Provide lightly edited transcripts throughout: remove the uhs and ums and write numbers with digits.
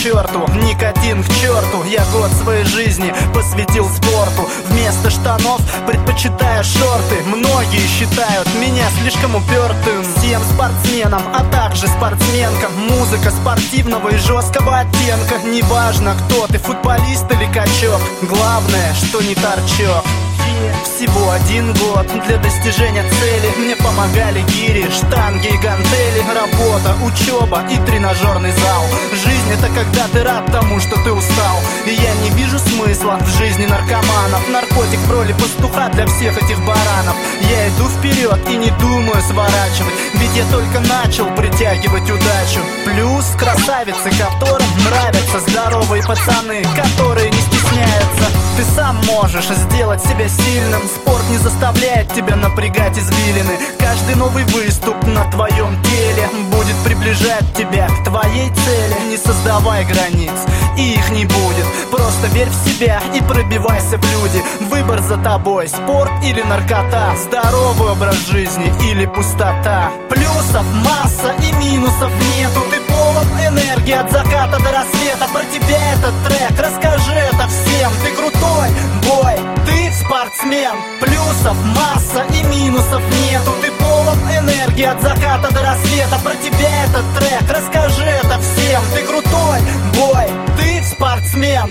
черту, никотин к черту. Я год своей жизни посвятил спорту. Вместо штанов предпочитаю шорты. Многие считают меня слишком упертым. Всем спортсменам, а также спортсменкам музыка спортивного и жесткого оттенка. Неважно, кто ты, футболист или качок, главное, что не торчок. Всего 1 год для достижения цели. Мне помогали гири, штанги и гантели. Работа, учеба и тренажерный зал. Жизнь — это когда ты рад тому, что ты устал. И я не вижу смысла в жизни наркоманов. Наркотик в роли пастуха для всех этих баранов. Я иду вперед и не думаю сворачивать, ведь я только начал притягивать удачу. Плюс красавицы, которым нравятся здоровые пацаны, которые не стесняются. Ты сам можешь сделать себя сильным. Спорт не заставляет тебя напрягать извилины. Каждый новый выступ на твоем теле будет приближать тебя к твоей цели. Не создавай границ, и их не будет. Просто верь в себя и пробивайся в люди. Выбор за тобой, спорт или наркота, здоровый образ жизни или пустота. Плюсов масса и минусов нету. Ты полон энергии от заката до рассвета. Про тебя этот трек, расскажи это всем. Ты крутой бой, ты спортсмен. Плюсов масса и минусов нету. Ты полон энергии от заката до рассвета. Про тебя этот трек, расскажи это всем. Ты крутой бой, ты спортсмен.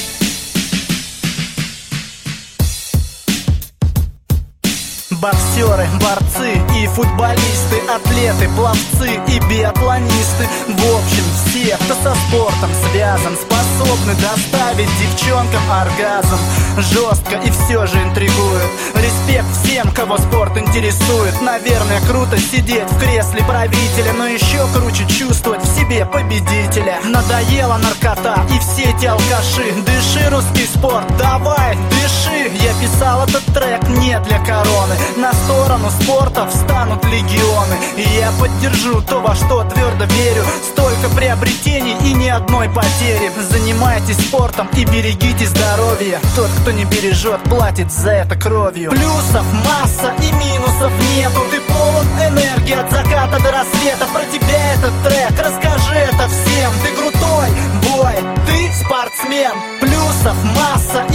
Боксеры, борцы и футболисты, атлеты, пловцы и биатлонисты. В общем, все, кто со спортом связан, способны доставить девчонкам оргазм. Жестко и все же интригует. Респект всем, кого спорт интересует. Наверное, круто сидеть в кресле правителя, но еще круче чувствовать в себе победителя. Надоела наркота и все эти алкаши. Дыши, русский спорт, давай, дыши. Я писал этот трек не для короны. На сторону спорта встанут легионы. И я поддержу то, во что твердо верю. Столько приобретений и ни одной потери. Занимайтесь спортом и берегите здоровье. Тот, кто не бережет, платит за это кровью. Плюсов масса и минусов нету. Ты полон энергии от заката до рассвета. Про тебя этот трек, расскажи это всем. Ты крутой бой, ты спортсмен. Плюсов масса